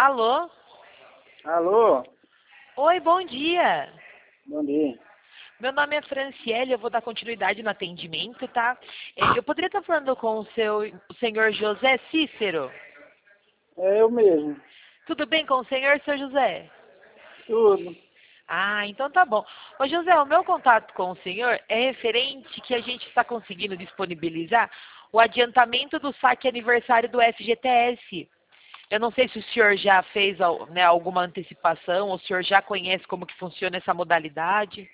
Alô? Alô? Oi, bom dia. Bom dia. Meu nome é Franciele, eu vou dar continuidade no atendimento, tá? Eu poderia estar falando com o senhor José Cícero? É eu mesmo. Tudo bem com o senhor, seu José? Tudo. Ah, então tá bom. Ô José, o meu contato com o senhor é referente que a gente está conseguindo disponibilizar o adiantamento do saque aniversário do FGTS. Eu não sei se o senhor já fez alguma antecipação, ou o senhor já conhece como que funciona essa modalidade.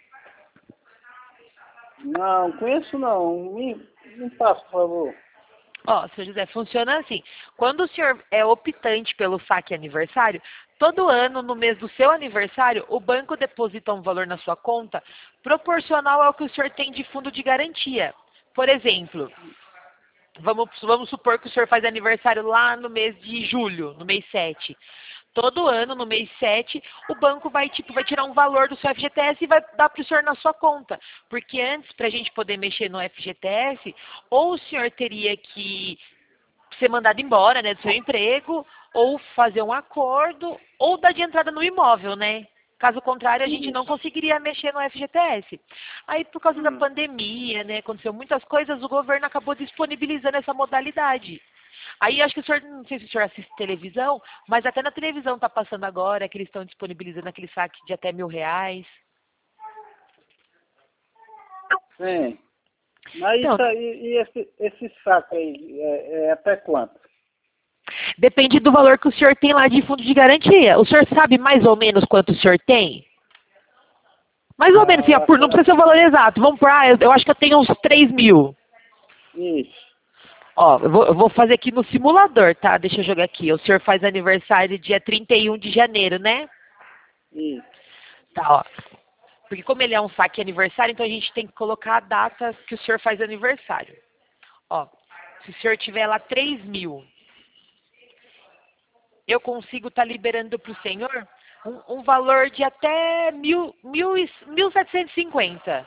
Não, conheço não. Me passa, por favor. Ó, seu José, funciona assim. Quando o senhor é optante pelo saque aniversário, todo ano, no mês do seu aniversário, o banco deposita um valor na sua conta proporcional ao que o senhor tem de fundo de garantia. Por exemplo, vamos supor que o senhor faz aniversário lá no mês de julho, no mês 7. Todo ano, no mês 7, o banco vai tirar um valor do seu FGTS e vai dar para o senhor na sua conta. Porque antes, para a gente poder mexer no FGTS, ou o senhor teria que ser mandado embora, né, do seu emprego, ou fazer um acordo, ou dar de entrada no imóvel, né? Caso contrário, a gente não Isso. conseguiria mexer no FGTS. Aí, por causa da Hum. pandemia, né, aconteceu muitas coisas, o governo acabou disponibilizando essa modalidade. Aí, acho que o senhor, não sei se o senhor assiste televisão, mas até na televisão está passando agora que eles estão disponibilizando aquele saque de até R$ 1.000. Sim. Mas Então, isso aí, e esse saco aí, é até quanto? depende do valor que o senhor tem lá de fundo de garantia. O senhor sabe mais ou menos quanto o senhor tem? Mais ou menos, Ah, assim, eu acho, não precisa ser o valor exato. Vamos por, eu acho que eu tenho uns 3.000. isso. Ó, eu vou fazer aqui no simulador, tá? Deixa eu jogar aqui. O senhor faz aniversário dia 31 de janeiro, né? Isso. Tá, ó. Porque como ele é um saque aniversário, então a gente tem que colocar a data que o senhor faz aniversário. Ó, se o senhor tiver lá 3.000, eu consigo estar liberando para o senhor um valor de até 1.750.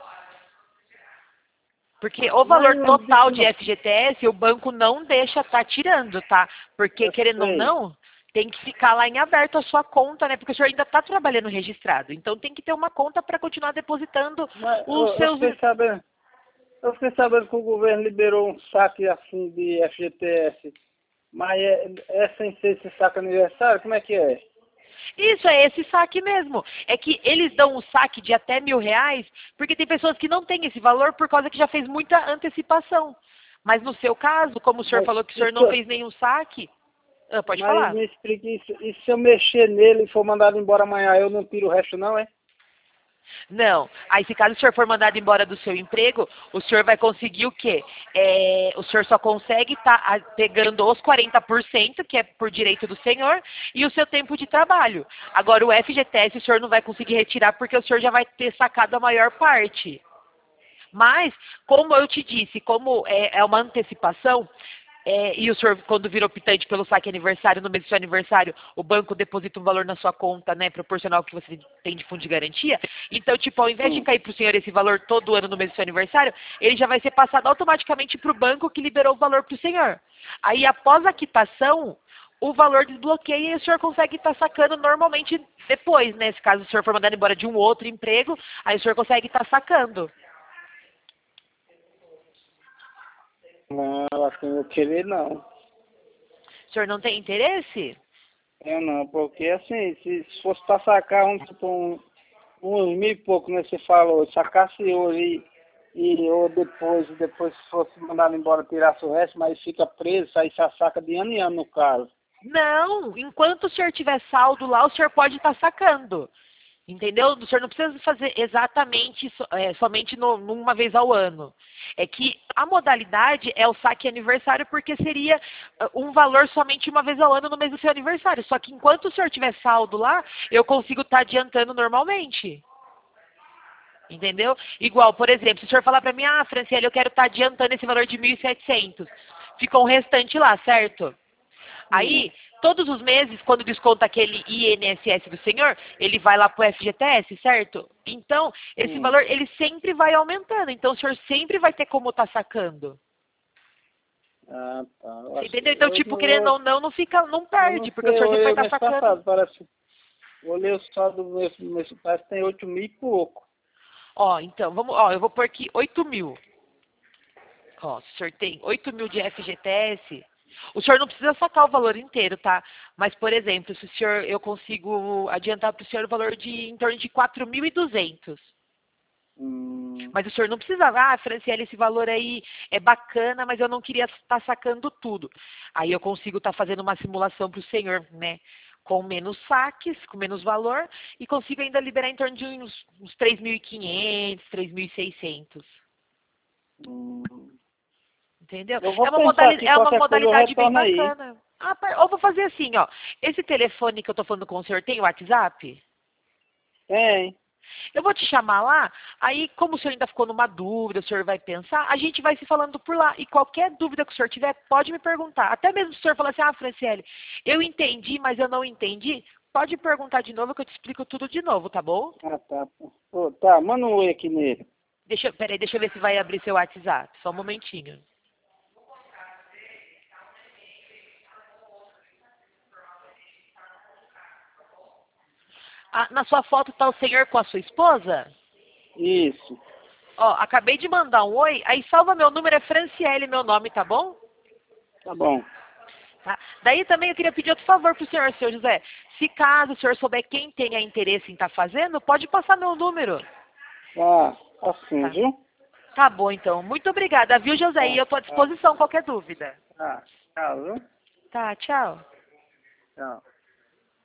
Porque o Mas valor eu total digo, de FGTS, o banco não deixa estar tirando, tá? Porque, eu querendo ou sei. não, tem que ficar lá em aberto a sua conta, né? Porque o senhor ainda está trabalhando registrado. Então, tem que ter uma conta para continuar depositando Mas os seus... eu fiquei sabendo que o governo liberou um saque assim de FGTS. Mas é sem ser esse saco aniversário? Como é que é? Isso, é esse saque mesmo. É que eles dão um saque de até R$ 1.000, porque tem pessoas que não têm esse valor por causa que já fez muita antecipação. Mas no seu caso, como o senhor Mas, falou que o senhor não isso, fez nenhum saque, pode mas falar. me explique isso. E se eu mexer nele e for mandado embora amanhã, eu não tiro o resto não, é? Não. Aí, se caso o senhor for mandado embora do seu emprego, o senhor vai conseguir o quê? O senhor só consegue estar pegando os 40%, que é por direito do senhor, e o seu tempo de trabalho. Agora, o FGTS o senhor não vai conseguir retirar porque o senhor já vai ter sacado a maior parte. Mas, como eu te disse, como é uma antecipação, e o senhor, quando vira optante pelo saque aniversário, no mês do seu aniversário, o banco deposita um valor na sua conta, né, proporcional ao que você tem de fundo de garantia. Então, tipo, ao invés de Hum. cair para o senhor esse valor todo ano no mês do seu aniversário, ele já vai ser passado automaticamente para o banco que liberou o valor para o senhor. Aí, após a quitação, o valor desbloqueia e o senhor consegue estar sacando normalmente depois, né? Se caso o senhor for mandado embora de um outro emprego, aí o senhor consegue estar sacando. Não, acho que eu não vou querer não. O senhor não tem interesse? Eu não, porque assim, se fosse para sacar uns mil e pouco, né, você falou, sacasse hoje ou depois se fosse mandado embora, tirasse o resto, mas fica preso, aí só saca de ano em ano no caso. Não, enquanto o senhor tiver saldo lá, o senhor pode estar sacando. Entendeu? O senhor não precisa fazer exatamente somente numa vez ao ano. É que a modalidade é o saque aniversário porque seria um valor somente uma vez ao ano no mês do seu aniversário. Só que enquanto o senhor tiver saldo lá, eu consigo estar adiantando normalmente. Entendeu? Igual, por exemplo, se o senhor falar para mim, Franciele, eu quero estar adiantando esse valor de 1.700, fica um restante lá, certo? Hum, Aí, todos os meses, quando desconta aquele INSS do senhor, ele vai lá para o FGTS, certo? Então, esse hum. valor, ele sempre vai aumentando. Então, o senhor sempre vai ter como estar sacando. Ah, tá. Eu Você acho, entendeu? Então, eu tipo, não, querendo ou não fica, não perde, não porque o sei, senhor eu sempre vai olhei o estar mês sacando. passado, parece. Olhei o saldo do mês, parece que tem 8.000 e pouco. Ó, então, eu vou pôr aqui 8.000. Ó, se o senhor tem 8.000 de FGTS, o senhor não precisa sacar o valor inteiro, tá? Mas, por exemplo, se o senhor, eu consigo adiantar para o senhor o valor de em torno de 4.200. Hum, Mas o senhor não precisava, Franciele, esse valor aí é bacana, mas eu não queria estar sacando tudo. Aí eu consigo estar fazendo uma simulação para o senhor, né? Com menos saques, com menos valor, e consigo ainda liberar em torno de uns 3.500, 3.600. hum. Entendeu? Eu vou pensar aqui, É uma qualquer coisa eu modalidade bem retorno aí. bacana. Eu vou fazer assim, ó. Esse telefone que eu tô falando com o senhor tem WhatsApp? Tem. Eu vou te chamar lá, aí como o senhor ainda ficou numa dúvida, o senhor vai pensar, a gente vai se falando por lá. E qualquer dúvida que o senhor tiver, pode me perguntar. Até mesmo se o senhor falar assim, Franciele, eu entendi, mas eu não entendi, pode perguntar de novo que eu te explico tudo de novo, tá bom? Ah, tá. Pô, tá, manda um oi aqui nele. Peraí, deixa eu ver se vai abrir seu WhatsApp. Só um momentinho. Na sua foto tá o senhor com a sua esposa? Isso. Ó, acabei de mandar um oi, aí salva meu número, é Franciele, meu nome, tá bom? Tá bom. Tá? Daí também eu queria pedir outro favor pro senhor, senhor José. Se caso o senhor souber quem tenha interesse em estar fazendo, pode passar meu número. Tá, assim, Tá? viu? Tá bom, então. Muito obrigada, viu, José? E Tá, eu tô à tá, disposição, qualquer dúvida. tá. Tchau, viu? Tá, tchau. Tchau.